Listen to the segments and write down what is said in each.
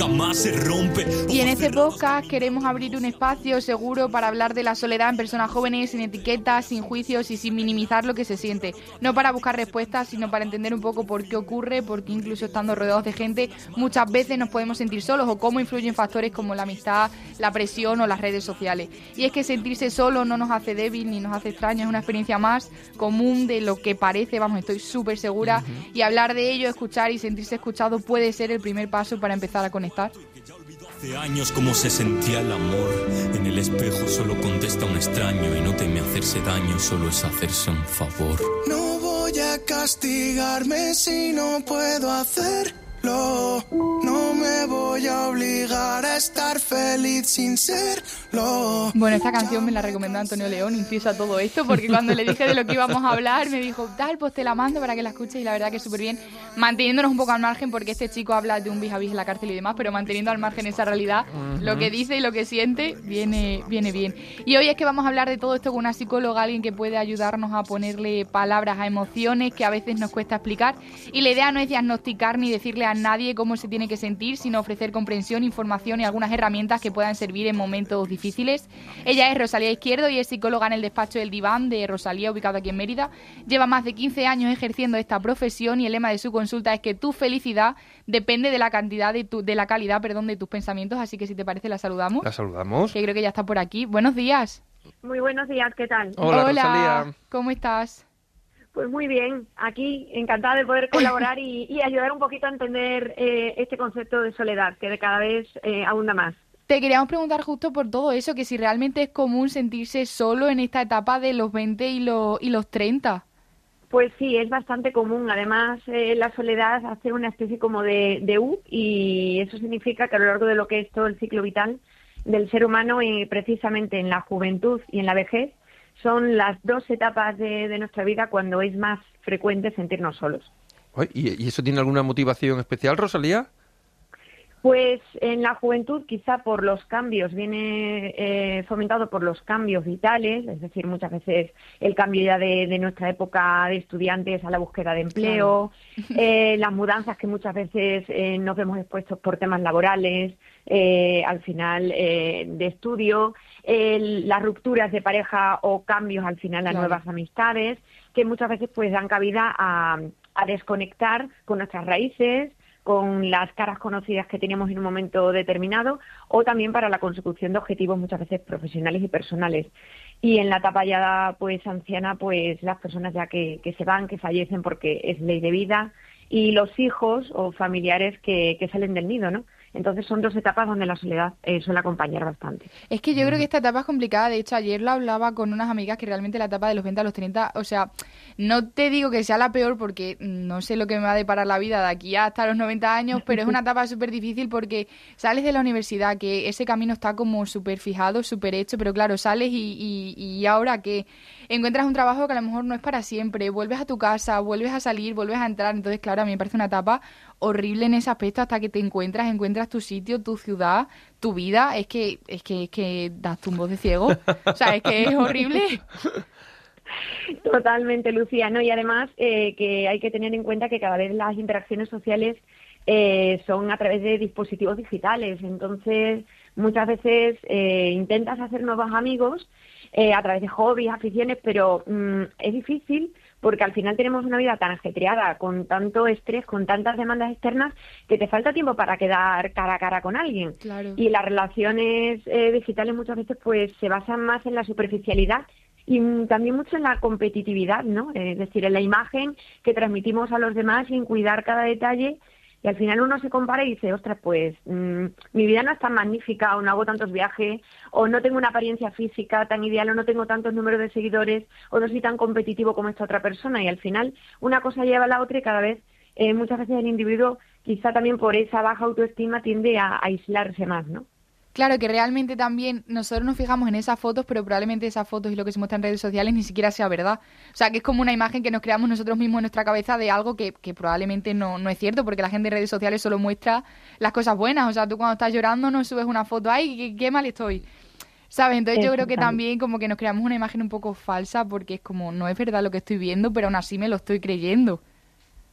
nunca más se rompe. Y en este podcast queremos abrir un espacio seguro para hablar de la soledad en personas jóvenes, sin etiquetas, sin juicios y sin minimizar lo que se siente. No para buscar respuestas, sino para entender un poco por qué ocurre, porque incluso estando rodeados de gente muchas veces nos podemos sentir solos o cómo influyen factores como la amistad, la presión o las redes sociales. Y es que sentirse solo no nos hace débil ni nos hace extraños, es una experiencia más común de lo que parece, vamos, estoy súper segura. Y hablar de ello, escuchar y sentirse escuchado puede ser el primer paso para empezar a conectar. Hace años cómo se sentía el amor. En el espejo solo contesta un extraño y no teme hacerse daño, solo es hacerse un favor. No voy a castigarme si no puedo hacerlo. No me voy a obligar a estar feliz sin serlo. Bueno, esta canción me la recomendó Antonio León, incluso a todo esto, porque cuando le dije de lo que íbamos a hablar, me dijo, tal, pues te la mando para que la escuches, y la verdad que súper bien, manteniéndonos un poco al margen, porque este chico habla de un vis a vis en la cárcel y demás, pero manteniendo al margen esa realidad, lo que dice y lo que siente, viene bien. Y hoy es que vamos a hablar de todo esto con una psicóloga, alguien que puede ayudarnos a ponerle palabras a emociones que a veces nos cuesta explicar, y la idea no es diagnosticar ni decirle a nadie cómo se tiene que sentir, sino ofrecer comprensión, información y algunas herramientas que puedan servir en momentos difíciles. Ella es Rosalía Izquierdo y es psicóloga en el despacho del Diván de Rosalía, ubicado aquí en Mérida. Lleva más de 15 años ejerciendo esta profesión y el lema de su consulta es que tu felicidad depende de la cantidad de la calidad de tus pensamientos. Así que si te parece la saludamos. La saludamos. Que creo que ya está por aquí. Buenos días. Muy buenos días, ¿qué tal? Hola, Rosalía. ¿Cómo estás? Pues muy bien, aquí encantada de poder colaborar y ayudar un poquito a entender este concepto de soledad, que de cada vez abunda más. Te queríamos preguntar justo por todo eso, que si realmente es común sentirse solo en esta etapa de los 20 y los 30. Pues sí, es bastante común. Además, la soledad hace una especie como de U, y eso significa que a lo largo de lo que es todo el ciclo vital del ser humano, y precisamente en la juventud y en la vejez, son las dos etapas de nuestra vida cuando es más frecuente sentirnos solos. ¿Y eso tiene alguna motivación especial, Rosalía? Pues en la juventud, quizá por los cambios, viene fomentado por los cambios vitales, es decir, muchas veces el cambio ya de nuestra época de estudiantes a la búsqueda de empleo, claro. Las mudanzas que muchas veces nos vemos expuestos por temas laborales, al final de estudio, las rupturas de pareja o cambios al final a nuevas amistades, que muchas veces pues dan cabida a desconectar con nuestras raíces, con las caras conocidas que teníamos en un momento determinado, o también para la consecución de objetivos muchas veces profesionales y personales. Y en la etapa ya pues anciana, pues las personas ya que se van, que fallecen porque es ley de vida, y los hijos o familiares que salen del nido, ¿no? Entonces son dos etapas donde la soledad suele acompañar bastante. Es que yo creo que esta etapa es complicada. De hecho, ayer lo hablaba con unas amigas que realmente la etapa de los 20 a los 30, o sea, no te digo que sea la peor porque no sé lo que me va a deparar la vida de aquí hasta los 90 años, pero es una etapa súper difícil porque sales de la universidad, que ese camino está como súper fijado, súper hecho, pero claro, sales y ahora que encuentras un trabajo que a lo mejor no es para siempre, vuelves a tu casa, vuelves a salir, vuelves a entrar. Entonces, claro, a mí me parece una etapa horrible en ese aspecto hasta que te encuentras tu sitio, tu ciudad, tu vida. Es que das tumbos de ciego. O sea, es que es horrible. Totalmente, Lucía, ¿no? Y además que hay que tener en cuenta que cada vez las interacciones sociales son a través de dispositivos digitales. Entonces, muchas veces intentas hacer nuevos amigos a través de hobbies, aficiones, pero es difícil porque al final tenemos una vida tan ajetreada, con tanto estrés, con tantas demandas externas, que te falta tiempo para quedar cara a cara con alguien. Claro. Y las relaciones digitales muchas veces pues se basan más en la superficialidad y también mucho en la competitividad, ¿no? Es decir, en la imagen que transmitimos a los demás y en cuidar cada detalle. Y al final uno se compara y dice, ostras, pues mi vida no es tan magnífica, o no hago tantos viajes, o no tengo una apariencia física tan ideal, o no tengo tantos números de seguidores, o no soy tan competitivo como esta otra persona. Y al final una cosa lleva a la otra y cada vez, muchas veces el individuo, quizá también por esa baja autoestima, tiende a aislarse más, ¿no? Claro, que realmente también nosotros nos fijamos en esas fotos, pero probablemente esas fotos y lo que se muestra en redes sociales ni siquiera sea verdad. O sea, que es como una imagen que nos creamos nosotros mismos en nuestra cabeza de algo que probablemente no es cierto, porque la gente en redes sociales solo muestra las cosas buenas. O sea, tú cuando estás llorando no subes una foto, ¡ay, qué mal estoy! ¿Sabes? Entonces yo creo que también como que nos creamos una imagen un poco falsa, porque es como, no es verdad lo que estoy viendo, pero aún así me lo estoy creyendo.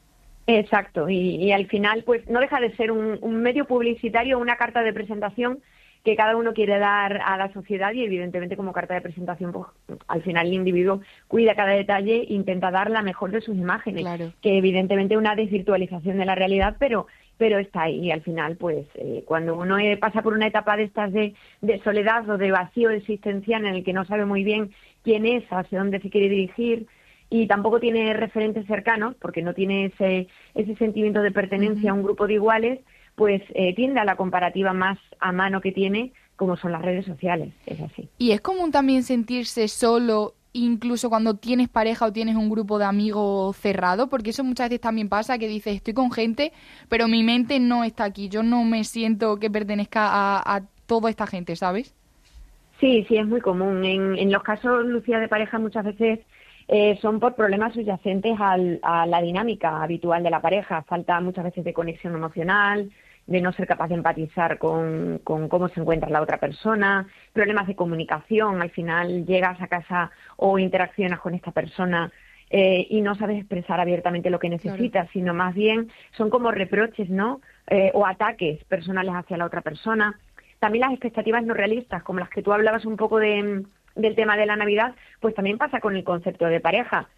Exacto, y al final pues no deja de ser un medio publicitario, una carta de presentación que cada uno quiere dar a la sociedad y evidentemente como carta de presentación pues al final el individuo cuida cada detalle e intenta dar la mejor de sus imágenes, Claro. que evidentemente es una desvirtualización de la realidad, pero está ahí y al final pues cuando uno pasa por una etapa de estas de soledad o de vacío existencial en el que no sabe muy bien quién es, hacia dónde se quiere dirigir y tampoco tiene referentes cercanos porque no tiene ese sentimiento de pertenencia a un grupo de iguales, pues tiende a la comparativa más a mano que tiene, como son las redes sociales, es así. Y es común también sentirse solo, incluso cuando tienes pareja o tienes un grupo de amigos cerrado, porque eso muchas veces también pasa, que dices, estoy con gente, pero mi mente no está aquí, yo no me siento que pertenezca a toda esta gente, ¿sabes? Sí, es muy común. En los casos, Lucía, de pareja muchas veces son por problemas subyacentes a la dinámica habitual de la pareja. Falta muchas veces de conexión emocional, de no ser capaz de empatizar con cómo se encuentra la otra persona, problemas de comunicación. Al final llegas a casa o interaccionas con esta persona y no sabes expresar abiertamente lo que necesitas, claro, sino más bien son como reproches, ¿no? O ataques personales hacia la otra persona. También las expectativas no realistas, como las que tú hablabas un poco del tema de la Navidad, pues también pasa con el concepto de pareja.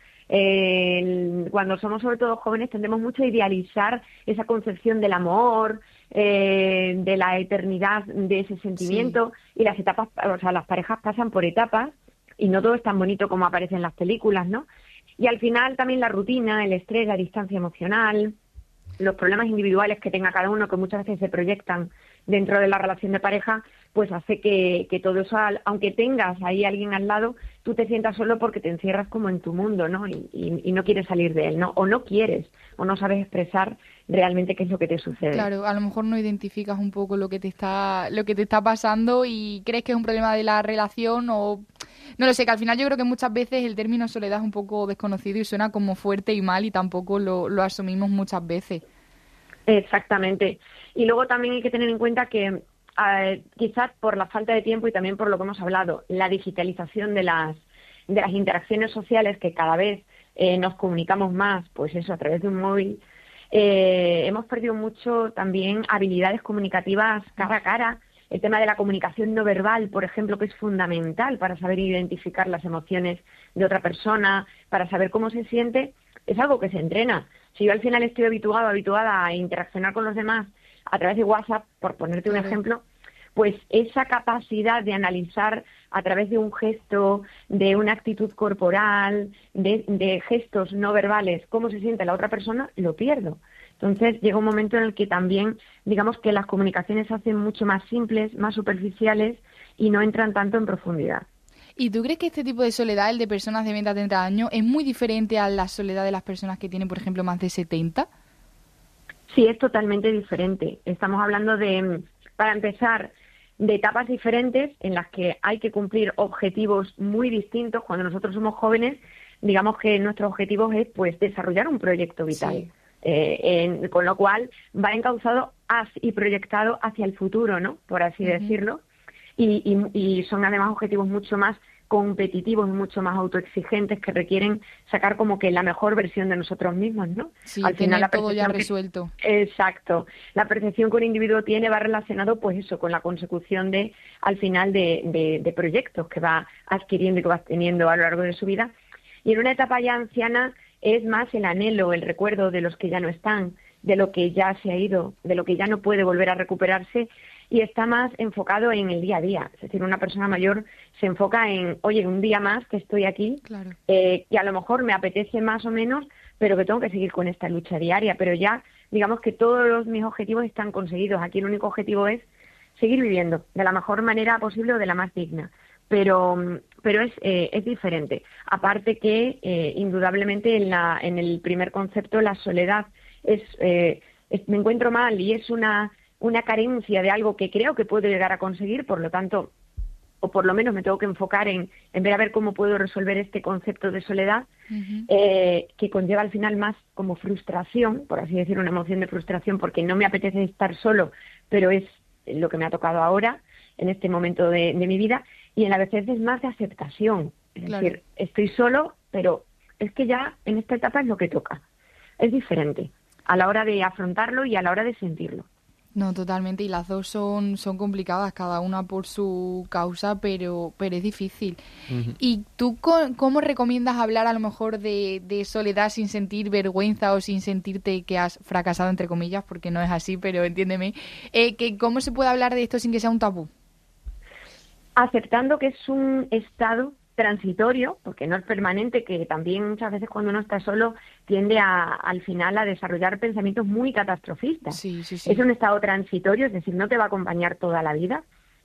Cuando somos sobre todo jóvenes tendemos mucho a idealizar esa concepción del amor, de la eternidad de ese sentimiento, sí, y las etapas, o sea, las parejas pasan por etapas y no todo es tan bonito como aparece en las películas, ¿no? Y al final también la rutina, el estrés, la distancia emocional, los problemas individuales que tenga cada uno, que muchas veces se proyectan dentro de la relación de pareja, pues hace que todo eso, aunque tengas ahí a alguien al lado, tú te sientas solo porque te encierras como en tu mundo, ¿no? Y no quieres salir de él, ¿no? O no quieres, o no sabes expresar realmente qué es lo que te sucede. Claro, a lo mejor no identificas un poco lo que te está pasando y crees que es un problema de la relación o... No lo sé, que al final yo creo que muchas veces el término soledad es un poco desconocido y suena como fuerte y mal y tampoco lo asumimos muchas veces. Exactamente. Y luego también hay que tener en cuenta que quizás por la falta de tiempo y también por lo que hemos hablado, la digitalización de las interacciones sociales, que cada vez nos comunicamos más, pues eso, a través de un móvil, hemos perdido mucho también habilidades comunicativas cara a cara. El tema de la comunicación no verbal, por ejemplo, que es fundamental para saber identificar las emociones de otra persona, para saber cómo se siente, es algo que se entrena. Si yo al final estoy habituada a interaccionar con los demás a través de WhatsApp, por ponerte un ejemplo, pues esa capacidad de analizar a través de un gesto, de una actitud corporal, de gestos no verbales, cómo se siente la otra persona, lo pierdo. Entonces llega un momento en el que también, digamos que las comunicaciones se hacen mucho más simples, más superficiales y no entran tanto en profundidad. ¿Y tú crees que este tipo de soledad, el de personas de 20 a 30 años, es muy diferente a la soledad de las personas que tienen, por ejemplo, más de 70? Sí, es totalmente diferente. Estamos hablando de, para empezar, de etapas diferentes en las que hay que cumplir objetivos muy distintos. Cuando nosotros somos jóvenes, digamos que nuestro objetivo es pues desarrollar un proyecto vital. Sí. Con lo cual va encauzado y proyectado hacia el futuro, ¿no? Por así decirlo. Y son además objetivos mucho más competitivos y mucho más autoexigentes que requieren sacar como que la mejor versión de nosotros mismos, ¿no? Sí, al final todo ya resuelto. Exacto. La percepción que un individuo tiene va relacionado pues eso, con la consecución al final de proyectos que va adquiriendo y que va teniendo a lo largo de su vida. Y en una etapa ya anciana es más el anhelo, el recuerdo de los que ya no están, de lo que ya se ha ido, de lo que ya no puede volver a recuperarse, y está más enfocado en el día a día. Es decir, una persona mayor se enfoca en, oye, un día más que estoy aquí, claro, que a lo mejor me apetece más o menos, pero que tengo que seguir con esta lucha diaria. Pero ya, digamos que todos mis objetivos están conseguidos. Aquí el único objetivo es seguir viviendo de la mejor manera posible o de la más digna. Pero es diferente. Aparte que, indudablemente, en el primer concepto, la soledad me encuentro mal y es una carencia de algo que creo que puedo llegar a conseguir, por lo tanto, o por lo menos me tengo que enfocar en ver a ver cómo puedo resolver este concepto de soledad, que conlleva al final más como frustración, por así decir, una emoción de frustración, porque no me apetece estar solo, pero es lo que me ha tocado ahora, en este momento de mi vida, y en la vez es más de aceptación. Es decir, estoy solo, pero es que ya en esta etapa es lo que toca. Es diferente. a la hora de afrontarlo y a la hora de sentirlo. No, totalmente, y las dos son complicadas, cada una por su causa, pero es difícil. Ujú. ¿Y tú cómo recomiendas hablar a lo mejor de soledad sin sentir vergüenza o sin sentirte que has fracasado, entre comillas, porque no es así, pero entiéndeme, que cómo se puede hablar de esto sin que sea un tabú? Aceptando que es un estado transitorio, porque no es permanente, que también muchas veces cuando uno está solo tiende al final a desarrollar pensamientos muy catastrofistas. Sí, sí, sí. Es un estado transitorio, es decir, no te va a acompañar toda la vida,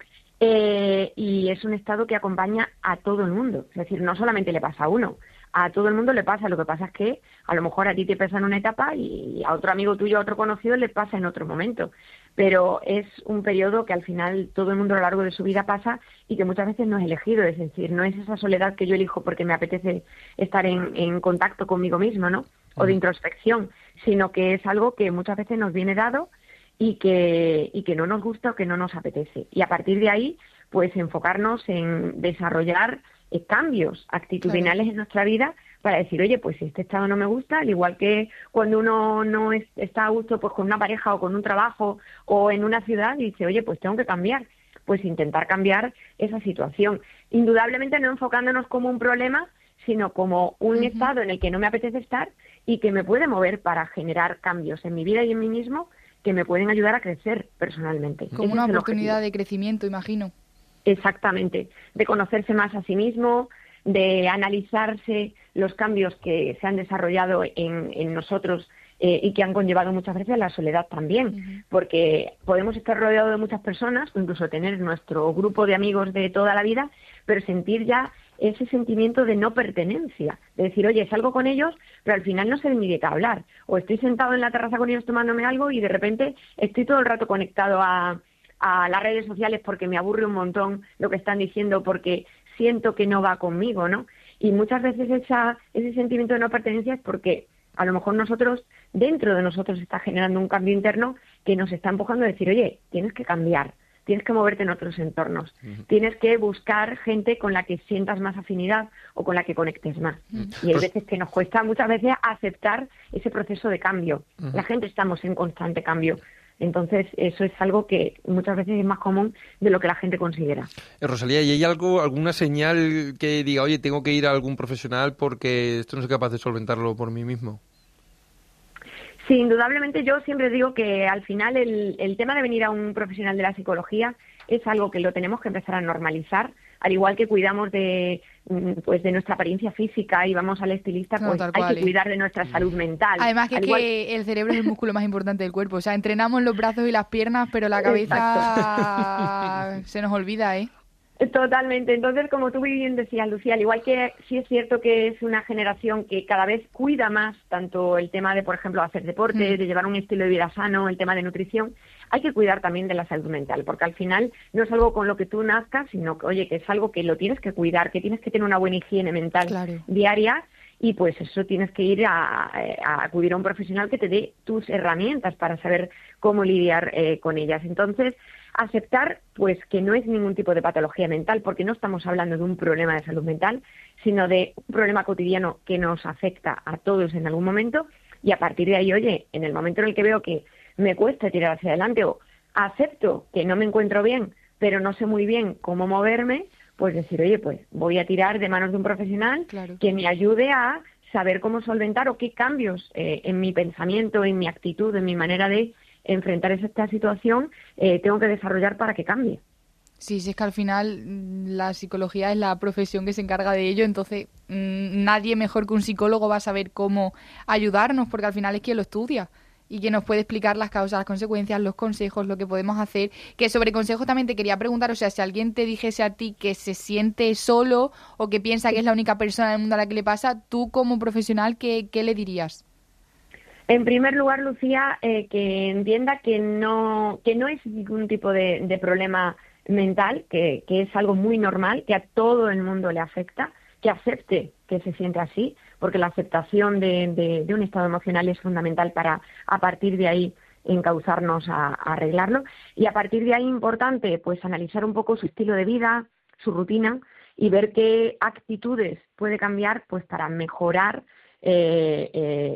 y es un estado que acompaña a todo el mundo. Es decir, no solamente le pasa a uno, a todo el mundo le pasa. Lo que pasa es que a lo mejor a ti te pasa en una etapa y a otro amigo tuyo, a otro conocido, le pasa en otro momento. Pero es un periodo que al final todo el mundo a lo largo de su vida pasa y que muchas veces no es elegido. Es decir, no es esa soledad que yo elijo porque me apetece estar en contacto conmigo mismo, ¿no? O de introspección, sino que es algo que muchas veces nos viene dado y que no nos gusta o que no nos apetece. Y a partir de ahí, pues enfocarnos en desarrollar cambios actitudinales en nuestra vida para decir, oye, pues si este estado no me gusta, al igual que cuando uno no está a gusto pues con una pareja o con un trabajo o en una ciudad, y dice, oye, pues tengo que cambiar, pues intentar cambiar esa situación. Indudablemente no enfocándonos como un problema, sino como un estado en el que no me apetece estar y que me puede mover para generar cambios en mi vida y en mí mismo que me pueden ayudar a crecer personalmente. Como Ese una es el oportunidad objetivo. de crecimiento, imagino. Exactamente, de conocerse más a sí mismo, de analizarse los cambios que se han desarrollado en nosotros y que han conllevado muchas veces la soledad también, porque podemos estar rodeados de muchas personas, o incluso tener nuestro grupo de amigos de toda la vida, pero sentir ya ese sentimiento de no pertenencia, de decir, oye, salgo con ellos, pero al final no sé ni de qué hablar, o estoy sentado en la terraza con ellos tomándome algo y de repente estoy todo el rato conectado a las redes sociales porque me aburre un montón lo que están diciendo, porque siento que no va conmigo, ¿no? Y muchas veces ese sentimiento de no pertenencia es porque a lo mejor dentro de nosotros está generando un cambio interno que nos está empujando a decir, oye, tienes que cambiar, tienes que moverte en otros entornos, tienes que buscar gente con la que sientas más afinidad o con la que conectes más. Y hay veces que nos cuesta muchas veces aceptar ese proceso de cambio. La gente estamos en constante cambio. Entonces, eso es algo que muchas veces es más común de lo que la gente considera. Rosalía, ¿y hay alguna señal que diga, oye, tengo que ir a algún profesional porque esto no soy capaz de solventarlo por mí mismo? Sí, indudablemente yo siempre digo que al final el tema de venir a un profesional de la psicología es algo que lo tenemos que empezar a normalizar, al igual que cuidamos de nuestra apariencia física y vamos al estilista, pues hay que cuidar de nuestra salud mental. Además que el cerebro es el músculo más importante del cuerpo, o sea, entrenamos los brazos y las piernas, pero la cabeza se nos olvida, ¿eh? Totalmente. Entonces, como tú muy bien decías, Lucía, al igual que sí es cierto que es una generación que cada vez cuida más tanto el tema de, por ejemplo, hacer deporte, de llevar un estilo de vida sano, el tema de nutrición, hay que cuidar también de la salud mental, porque al final no es algo con lo que tú nazcas, sino que, oye, que es algo que lo tienes que cuidar, que tienes que tener una buena higiene mental diaria, y pues eso tienes que ir a acudir a un profesional que te dé tus herramientas para saber cómo lidiar con ellas. Entonces, aceptar pues que no es ningún tipo de patología mental, porque no estamos hablando de un problema de salud mental, sino de un problema cotidiano que nos afecta a todos en algún momento, y a partir de ahí, oye, en el momento en el que veo que me cuesta tirar hacia adelante o acepto que no me encuentro bien, pero no sé muy bien cómo moverme, pues decir, oye, pues voy a tirar de manos de un profesional que me ayude a saber cómo solventar o qué cambios en mi pensamiento, en mi actitud, en mi manera de enfrentar esta situación tengo que desarrollar para que cambie. Sí, sí, es que al final la psicología es la profesión que se encarga de ello, entonces nadie mejor que un psicólogo va a saber cómo ayudarnos, porque al final es quien lo estudia y quien nos puede explicar las causas, las consecuencias, los consejos, lo que podemos hacer. Que sobre consejos también te quería preguntar, o sea, si alguien te dijese a ti que se siente solo o que piensa que es la única persona en el mundo a la que le pasa, tú como profesional, ¿qué le dirías? En primer lugar, Lucía, que entienda que no es ningún tipo de problema mental, que es algo muy normal, que a todo el mundo le afecta, que acepte que se siente así, porque la aceptación de un estado emocional es fundamental para, a partir de ahí, encauzarnos a arreglarlo. Y a partir de ahí, importante, pues analizar un poco su estilo de vida, su rutina, y ver qué actitudes puede cambiar pues para mejorar el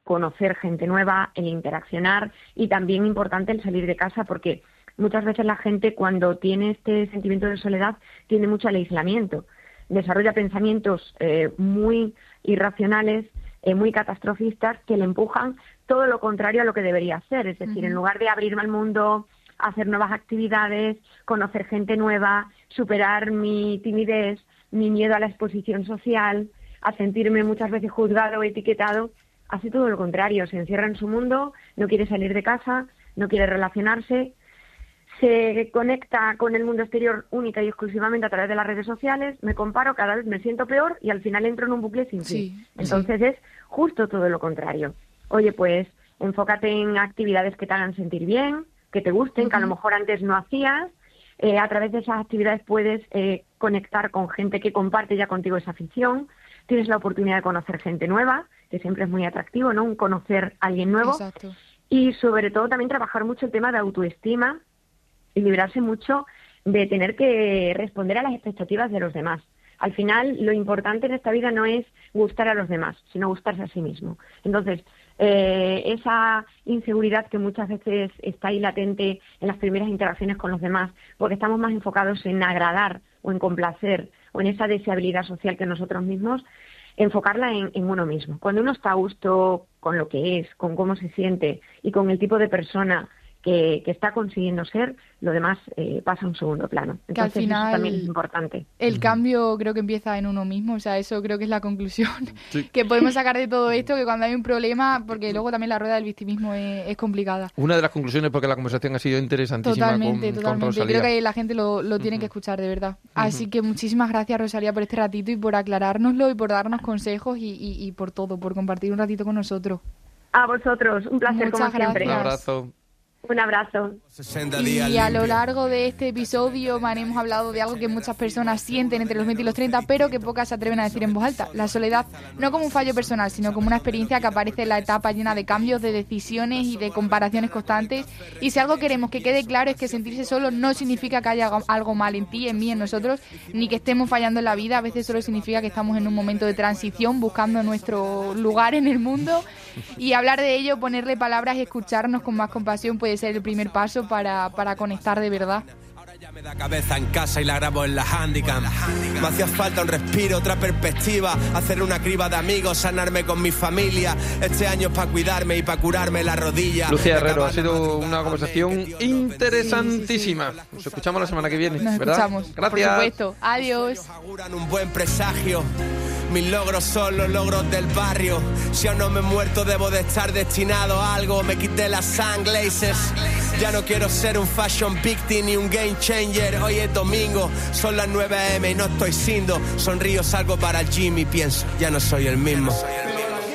conocer gente nueva, el interaccionar y también importante el salir de casa, porque muchas veces la gente cuando tiene este sentimiento de soledad tiende mucho al aislamiento, desarrolla pensamientos muy irracionales, muy catastrofistas, que le empujan todo lo contrario a lo que debería hacer. Es decir, en lugar de abrirme al mundo, hacer nuevas actividades, conocer gente nueva, superar mi timidez, mi miedo a la exposición social, a sentirme muchas veces juzgado o etiquetado, hace todo lo contrario, se encierra en su mundo, no quiere salir de casa, no quiere relacionarse, se conecta con el mundo exterior única y exclusivamente a través de las redes sociales, me comparo, cada vez me siento peor y al final entro en un bucle sin fin. Entonces es justo todo lo contrario. Oye, pues enfócate en actividades que te hagan sentir bien, que te gusten, que a lo mejor antes no hacías. A través de esas actividades puedes conectar con gente que comparte ya contigo esa afición. Tienes la oportunidad de conocer gente nueva, que siempre es muy atractivo, ¿no? Un conocer a alguien nuevo. Exacto. Y sobre todo también trabajar mucho el tema de autoestima y librarse mucho de tener que responder a las expectativas de los demás. Al final, lo importante en esta vida no es gustar a los demás, sino gustarse a sí mismo. Entonces, esa inseguridad que muchas veces está ahí latente en las primeras interacciones con los demás, porque estamos más enfocados en agradar o en complacer o en esa deseabilidad social que nosotros mismos, enfocarla en uno mismo. Cuando uno está a gusto con lo que es, con cómo se siente y con el tipo de persona que está consiguiendo ser, lo demás pasa a un segundo plano. Entonces, que al final, eso también es importante. El cambio creo que empieza en uno mismo, o sea, eso creo que es la conclusión que podemos sacar de todo esto, que cuando hay un problema, porque luego también la rueda del victimismo es complicada. Una de las conclusiones, porque la conversación ha sido interesantísima totalmente. con Rosalía. Creo que la gente lo tiene que escuchar, de verdad. Así que muchísimas gracias, Rosalía, por este ratito y por aclarárnoslo y por darnos consejos y por todo, por compartir un ratito con nosotros. A vosotros, un placer. Muchas como siempre. Un abrazo. Un abrazo. Y a lo largo de este episodio, Man, hemos hablado de algo que muchas personas sienten entre los 20 y los 30, pero que pocas se atreven a decir en voz alta. La soledad, no como un fallo personal, sino como una experiencia que aparece en la etapa llena de cambios, de decisiones y de comparaciones constantes. Y si algo queremos que quede claro es que sentirse solo no significa que haya algo mal en ti, en mí, en nosotros, ni que estemos fallando en la vida. A veces solo significa que estamos en un momento de transición, buscando nuestro lugar en el mundo. Y hablar de ello, ponerle palabras y escucharnos con más compasión puede ser el primer paso para conectar de verdad. Ahora ya me da cabeza en casa y la grabo en la handicam. Me hacía falta un respiro, otra perspectiva, hacer una criba de amigos, sanarme con mi familia. Este año es para cuidarme y para curarme la rodilla. Lucía Herrero, ha sido una conversación interesantísima. Nos escuchamos la semana que viene, Nos ¿verdad? escuchamos, Gracias. por supuesto. Adiós. Auguran un buen presagio. Mis logros son los logros del barrio. Si aún no me he muerto, debo de estar destinado a algo. Me quité las sunglasses. Ya no quiero ser un fashion victim ni un game changer. Hoy es domingo, son las 9 AM y no estoy sindo. Sonrío, salgo para el gym y pienso, ya no soy el mismo.